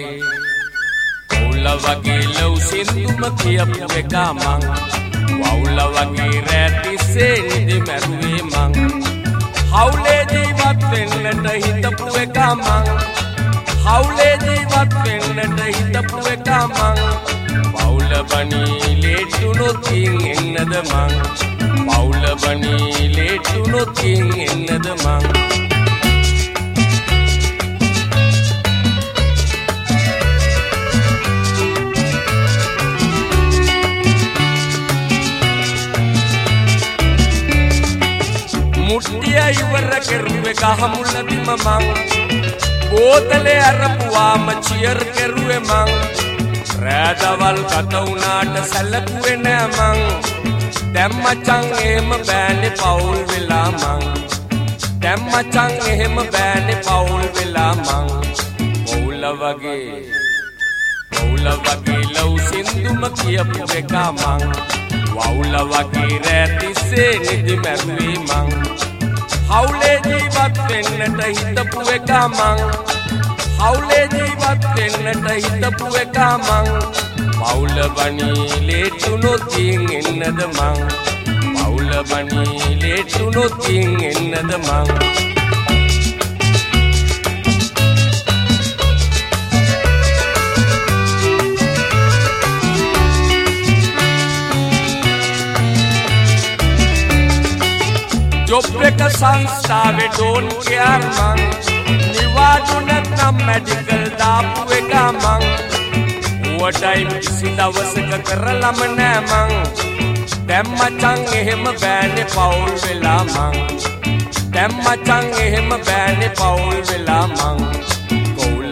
පවුල වගේ ලව් සින්දුම කියපු එක මං වවුල වගේ රැතිසේ නිදි මැරුවේ මං හවුලේ ජීවත් වෙන්නට හිතපු එක මං හවුලේ ජීවත් වෙන්නට හිතපු එක මං පවුල බණී ලේටුනොත් එන්නද මං පවුල බණී ලේටුනොත් එන්නද මං මුට්ටිය ඉවර කෙරුවේ ගහමුලදිම මං බෝතලේ අරපුවාම චියර් කෙරුවේ මං රෑදවල් ගත වුණාට සැලකුවේ නෑ මං දැන් මචං එහෙම බෑනේ පවුල් වෙලා මං දැන් මචං එහෙම බෑනේ පවුල් වෙලා මං පවුල වගේ ලව් සින්දුම කියපු එක මං වවුල වගේ රැතිසේ නිදි මැරුවේ මං හවුලේ ජීවත් වෙන්නට හිතපු එක මං හවුලේ ජීවත් වෙන්නට හිතපු එක මං පවුල බණී ලේටුනොත් එන්නද මං පවුල බණී ලේටුනොත් එන්නද මං ජොබ් එක සංස්ථාවේ ඩෝන් කෙයාර් මං නිවාඩු නැත්නම් මෙඩිකල් දාපු එක මං ඕවර්ටයිම් කිසි දවසක කරලම නෑ මං දැන් මචං එහෙම බෑනේ පවුල් වෙලා මං දැන් මචං එහෙම බෑනේ පවුල් වෙලා මං පවුල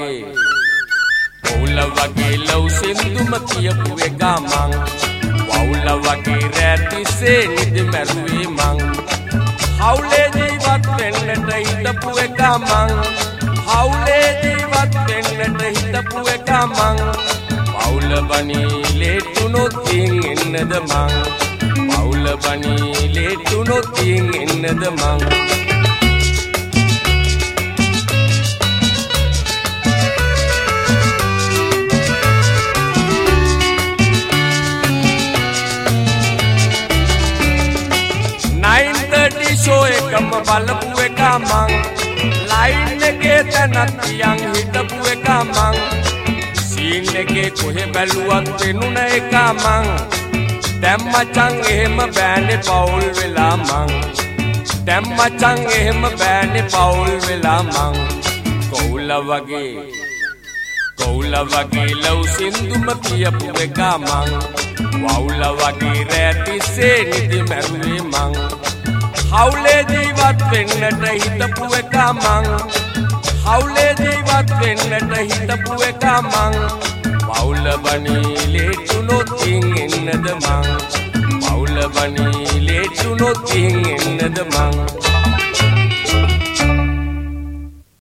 වගේ ලව් සින්දුම කියපු එක මං වවුල වගේ රැතිසේ නිදි මැරුවේ මං හවුලේ ජීවත් වෙන්නට හිතපු එක මං හවුලේ ජීවත් වෙන්නට හිතපු එක මං පවුල බණී ලේටුනොත් එන්නද මං පවුල බණී ලේටුනොත් එන්නද මං 9:30 show එකම බලපු එක මං ලයින් එකේ තනක් තියන් හිටපු එක මං සීන් එකේ කොහෙ බැලුවත් වෙනුන එක මං දැන් මචං එහෙම බෑනේ පවුල් වෙලා මං දැන් මචං එහෙම බෑනේ පවුල් වෙලා මං කවුල වගේ ලව් සින්දුම කියපු එක මං වවුල වගේ රැතිසේ නිදි මැරුවේ මං හවුලේ ජීවත් වෙන්නට හිතපු එක මං හවුලේ ජීවත් වෙන්නට හිතපු එක මං පවුල බණී ලේටුනොත් එන්නද මං පවුල බණී ලේටුනොත් එන්නද මං